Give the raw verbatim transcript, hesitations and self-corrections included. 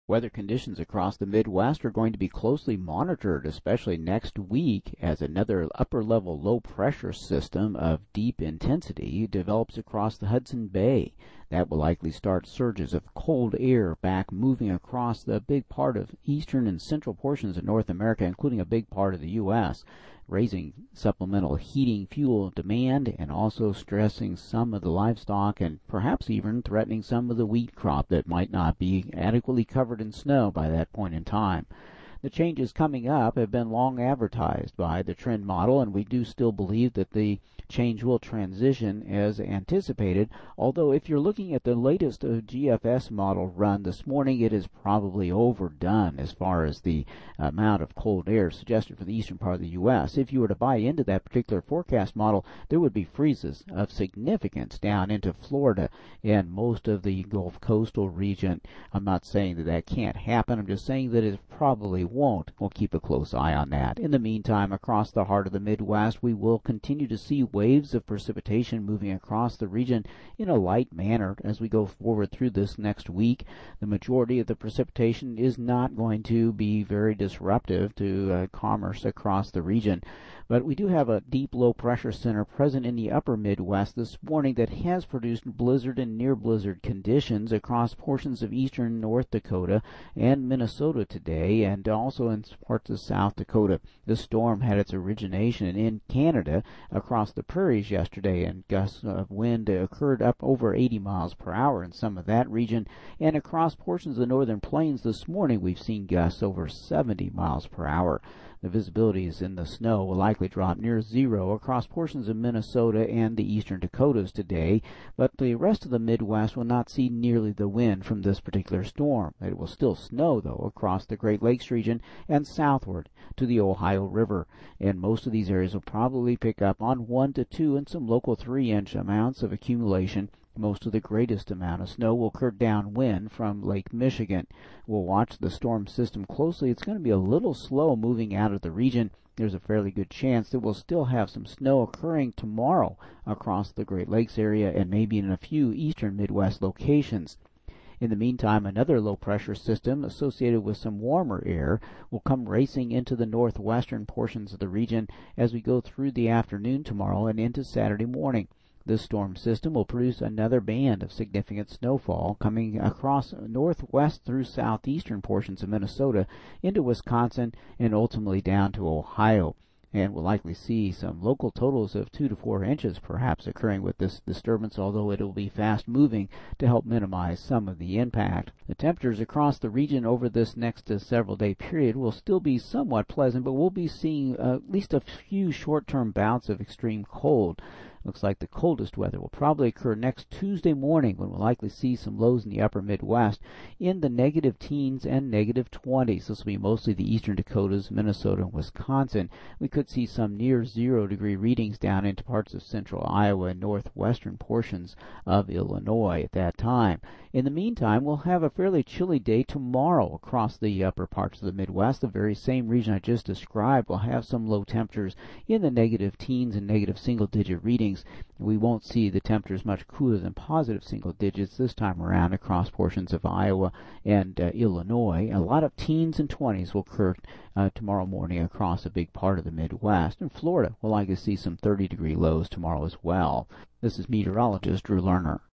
Weather conditions across the Midwest are going to be closely monitored, especially next week, as another upper-level low-pressure system of deep intensity develops across the Hudson Bay. That will likely start surges of cold air back moving across the big part of eastern and central portions of North America, including a big part of the U S, raising supplemental heating fuel demand and also stressing some of the livestock and perhaps even threatening some of the wheat crop that might not be adequately covered in snow by that point in time. The changes coming up have been long advertised by the trend model, and we do still believe that the change will transition as anticipated, although if you're looking at the latest uh, G F S model run this morning, it is probably overdone as far as the amount of cold air suggested for the eastern part of the U S. If you were to buy into that particular forecast model, there would be freezes of significance down into Florida and most of the Gulf coastal region. I'm not saying that that can't happen. I'm just saying that it probably won't. We'll keep a close eye on that. In the meantime, across the heart of the Midwest, we will continue to see waves of precipitation moving across the region in a light manner as we go forward through this next week. The majority of the precipitation is not going to be very disruptive to uh, commerce across the region. But we do have a deep low pressure center present in the upper Midwest this morning that has produced blizzard and near blizzard conditions across portions of eastern North Dakota and Minnesota today, and also in parts of South Dakota. The storm had its origination in Canada across the prairies yesterday, and gusts of wind occurred up over eighty miles per hour in some of that region, and across portions of the northern plains this morning we've seen gusts over seventy miles per hour. The visibility is in the snow will likely drop near zero across portions of Minnesota and the eastern Dakotas today, but the rest of the Midwest will not see nearly the wind from this particular storm. It will still snow, though, across the Great Lakes region and southward to the Ohio River, and most of these areas will probably pick up on one to two and some local three-inch amounts of accumulation. Most of the greatest amount of snow will occur downwind from Lake Michigan. We'll watch the storm system closely. It's going to be a little slow moving out of the region. There's a fairly good chance that we'll still have some snow occurring tomorrow across the Great Lakes area and maybe in a few eastern Midwest locations. In the meantime, another low-pressure system associated with some warmer air will come racing into the northwestern portions of the region as we go through the afternoon tomorrow and into Saturday morning. This storm system will produce another band of significant snowfall coming across northwest through southeastern portions of Minnesota into Wisconsin and ultimately down to Ohio. And we'll likely see some local totals of two to four inches perhaps occurring with this disturbance, although it will be fast moving to help minimize some of the impact. The temperatures across the region over this next uh, several day period will still be somewhat pleasant, but we'll be seeing uh, at least a few short-term bouts of extreme cold. Looks like the coldest weather will probably occur next Tuesday morning, when we'll likely see some lows in the upper Midwest in the negative teens and negative twenties. This will be mostly the eastern Dakotas, Minnesota, and Wisconsin. We could see some near zero degree readings down into parts of central Iowa and northwestern portions of Illinois at that time. In the meantime, we'll have a fairly chilly day tomorrow across the upper parts of the Midwest. The very same region I just described will have some low temperatures in the negative teens and negative single-digit readings. We won't see the temperatures much cooler than positive single digits this time around across portions of Iowa and uh, Illinois. A lot of teens and twenties will occur uh, tomorrow morning across a big part of the Midwest. And Florida will likely see some thirty degree lows tomorrow as well. This is meteorologist Drew Lerner.